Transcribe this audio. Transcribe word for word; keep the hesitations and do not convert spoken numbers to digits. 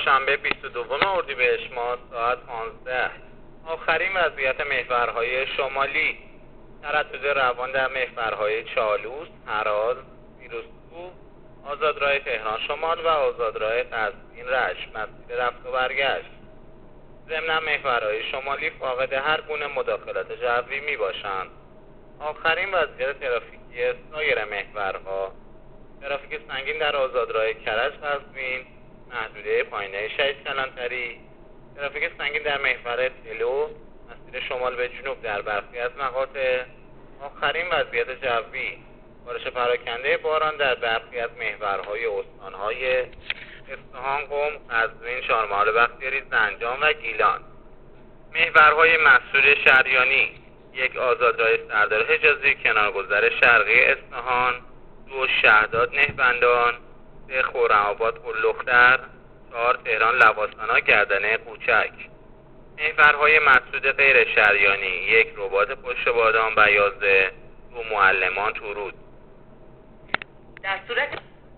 دوشنبه بیست و دوم اردیبهشت ماه ساعت پانزده. آخرین وضعیت محورهای شمالی: تردد روان در محورهای چالوس، هرات، پیروزکوه، آزادراه تهران شمال و آزادراه قزوین رشت مسیر رفت و برگشت. ضمن محورهای شمالی فاقد هر گونه مداخلات جوی می باشند. آخرین وضعیت ترافیکی سایر محورها: ترافیک سنگین در آزادراه کرج قزوین، محدوده پایینه شهید کلانتری، ترافیک سنگین در محور تلو مسیر شمال به جنوب در برخی از مقاطع. آخرین وضعیت جوی: بارش پراکنده باران در برخی از محورهای استانهای اصفهان، قم، قزوین، چهارمحال بختیاری، زنجان و گیلان. محورهای مسدود شریانی: یک آزادراه سردار حجازی کنارگذر شرقی اصفهان، دو شهداد نهبندان، سه خرم‌آباد قلختر، چهار تهران لواسانا گردنه قوچک. محورهای مسدود غیر شریانی: یک رباط پشت بادام بیازه، دو معلمان تورود. در صورت